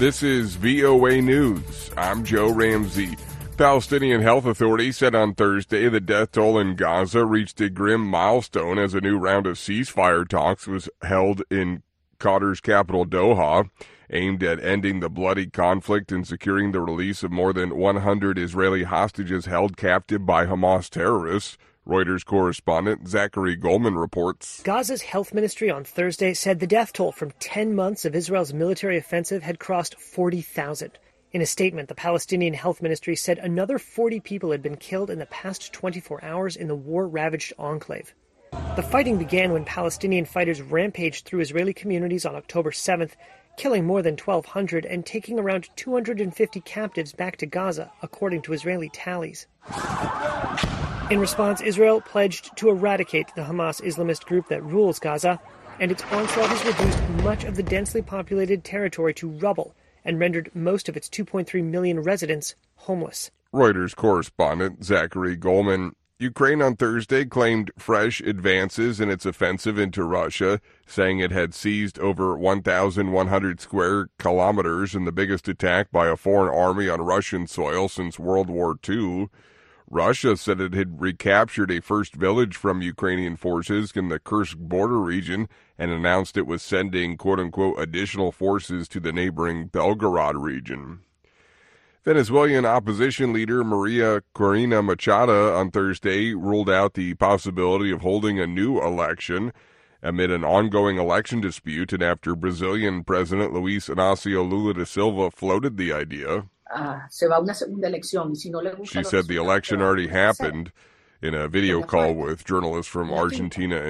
This is VOA News. I'm Joe Ramsey. Palestinian Health Authority said on Thursday the death toll in Gaza reached a grim milestone as a new round of ceasefire talks was held in Qatar's capital Doha, aimed at ending the bloody conflict and securing the release of more than 100 Israeli hostages held captive by Hamas terrorists. Reuters correspondent Zachary Goldman reports. Gaza's health ministry on Thursday said the death toll from 10 months of Israel's military offensive had crossed 40,000. In a statement, the Palestinian health ministry said another 40 people had been killed in the past 24 hours in the war-ravaged enclave. The fighting began when Palestinian fighters rampaged through Israeli communities on October 7th, killing more than 1,200 and taking around 250 captives back to Gaza, according to Israeli tallies. In response, Israel pledged to eradicate the Hamas Islamist group that rules Gaza, and its onslaught has reduced much of the densely populated territory to rubble and rendered most of its 2.3 million residents homeless. Reuters correspondent Zachary Goldman. Ukraine on Thursday claimed fresh advances in its offensive into Russia, saying it had seized over 1,100 square kilometers in the biggest attack by a foreign army on Russian soil since World War II. Russia said it had recaptured a first village from Ukrainian forces in the Kursk border region and announced it was sending, quote-unquote, additional forces to the neighboring Belgorod region. Venezuelan opposition leader Maria Corina Machado on Thursday ruled out the possibility of holding a new election amid an ongoing election dispute and after Brazilian President Luiz Inácio Lula da Silva floated the idea. She said the election already happened in a video call with journalists from Argentina